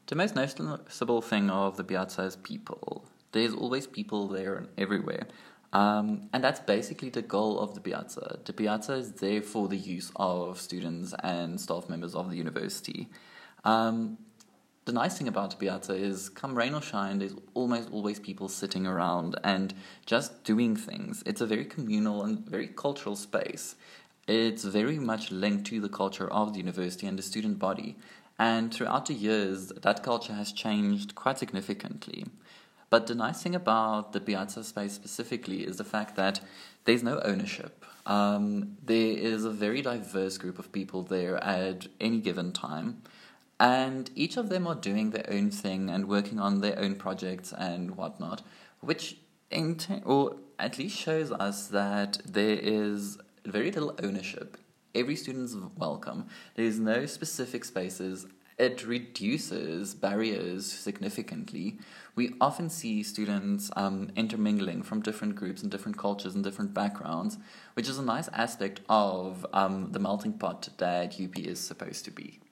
The most noticeable thing of the Piazza is people. There's always people there and everywhere. And that's basically the goal of the Piazza. The Piazza is there for the use of students and staff members of the university. The nice thing about the Piazza is, come rain or shine, there's almost always people sitting around and just doing things. It's a very communal and very cultural space. It's very much linked to the culture of the university and the student body. And throughout the years, that culture has changed quite significantly. But the nice thing about the Piazza space specifically is the fact that there's no ownership. There is a very diverse group of people there at any given time. And each of them are doing their own thing and working on their own projects and whatnot, which or at least shows us that there is very little ownership. Every student's welcome. There's no specific spaces. It reduces barriers significantly. We often see students intermingling from different groups and different cultures and different backgrounds, which is a nice aspect of the melting pot that UP is supposed to be.